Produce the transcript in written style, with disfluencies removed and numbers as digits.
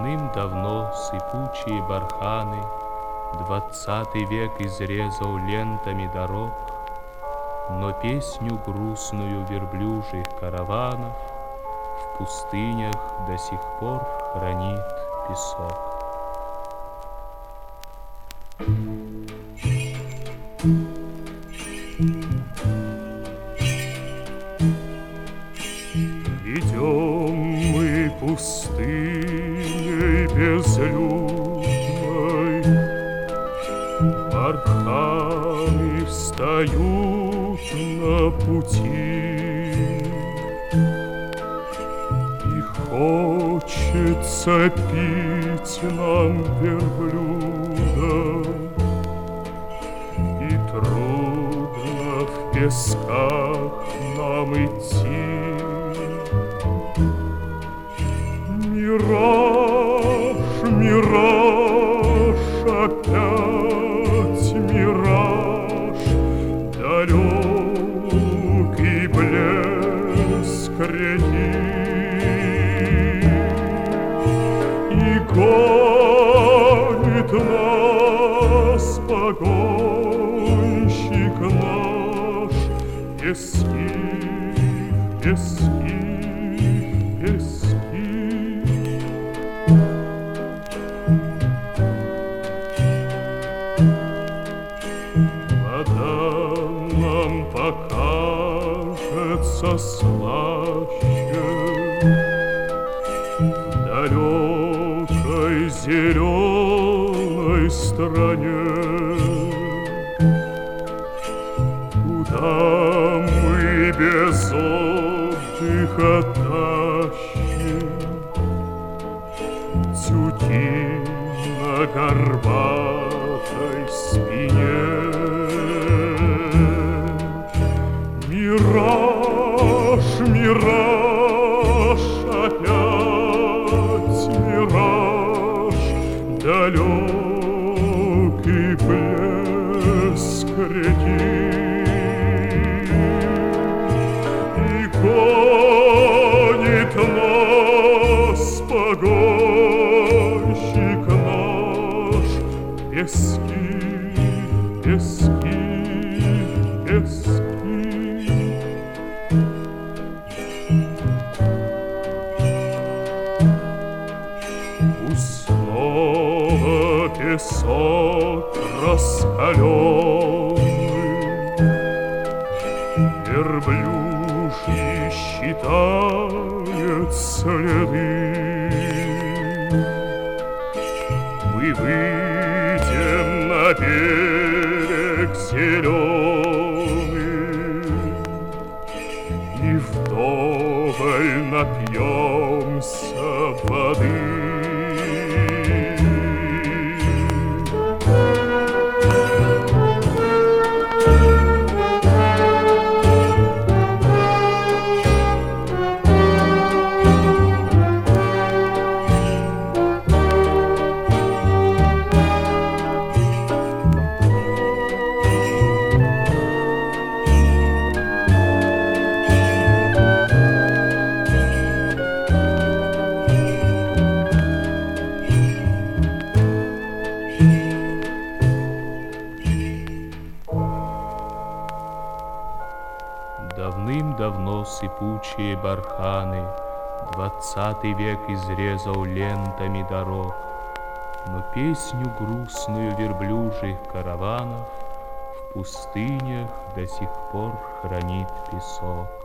Давным-давно сыпучие барханы 20 век изрезал лентами дорог, но песню грустную верблюжьих караванов в пустынях до сих пор хранит песок. Идем мы пустыней безлюдной, барханы встают на пути, и хочется пить нам верблюда, и трудно в песках нам идти. Мираж, мираж, опять мираж, далекий блеск реки, и гонит нас погонщик наш, пески, пески, пески. Вода нам покажется слаще в далекой зеленой стране, куда мы без отдыха тащим тюки на горбатой спине. Мираж, мираж, опять мираж, далекий блеск реки, и гонит нас погонщик наш, пески, пески, пески. Снова песок раскаленный, верблюжьи считают следы. Мы выйдем на берег зеленый и вдоволь напьемся воды. Давным-давно сыпучие барханы 20 век изрезал лентами дорог, но песню грустную верблюжьих караванов в пустынях до сих пор хранит песок.